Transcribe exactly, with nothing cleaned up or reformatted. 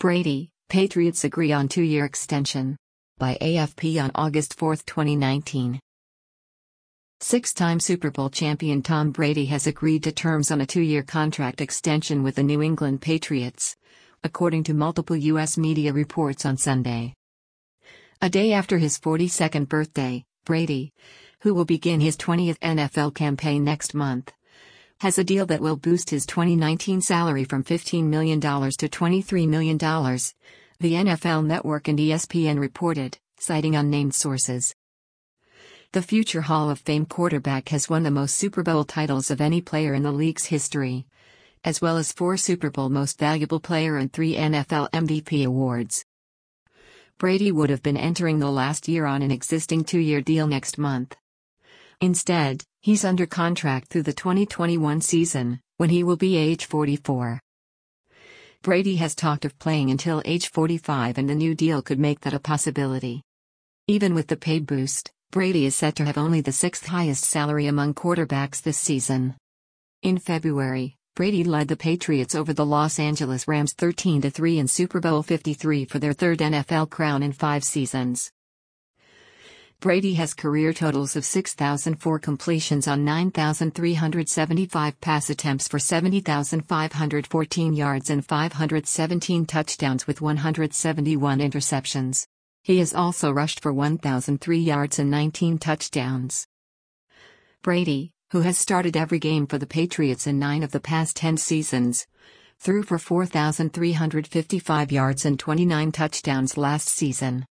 Brady, Patriots agree on two-year extension. By A F P on August fourth, twenty nineteen. Six-time Super Bowl champion Tom Brady has agreed to terms on a two-year contract extension with the New England Patriots, according to multiple U S media reports on Sunday. A day after his forty-second birthday, Brady, who will begin his twentieth N F L campaign next month, has a deal that will boost his twenty nineteen salary from fifteen million dollars to twenty-three million dollars, the N F L Network and E S P N reported, citing unnamed sources. The future Hall of Fame quarterback has won the most Super Bowl titles of any player in the league's history, as well as four Super Bowl Most Valuable Player and three N F L M V P awards. Brady would have been entering the last year on an existing two-year deal next month. Instead, he's under contract through the twenty twenty-one season, when he will be age forty-four. Brady has talked of playing until age forty-five, and the new deal could make that a possibility. Even with the pay boost, Brady is set to have only the sixth highest salary among quarterbacks this season. In February, Brady led the Patriots over the Los Angeles Rams thirteen to three in Super Bowl fifty-three for their third N F L crown in five seasons. Brady has career totals of six thousand four completions on nine thousand three hundred seventy-five pass attempts for seventy thousand five hundred fourteen yards and five hundred seventeen touchdowns with one hundred seventy-one interceptions. He has also rushed for one thousand three yards and nineteen touchdowns. Brady, who has started every game for the Patriots in nine of the past ten seasons, threw for four thousand three hundred fifty-five yards and twenty-nine touchdowns last season.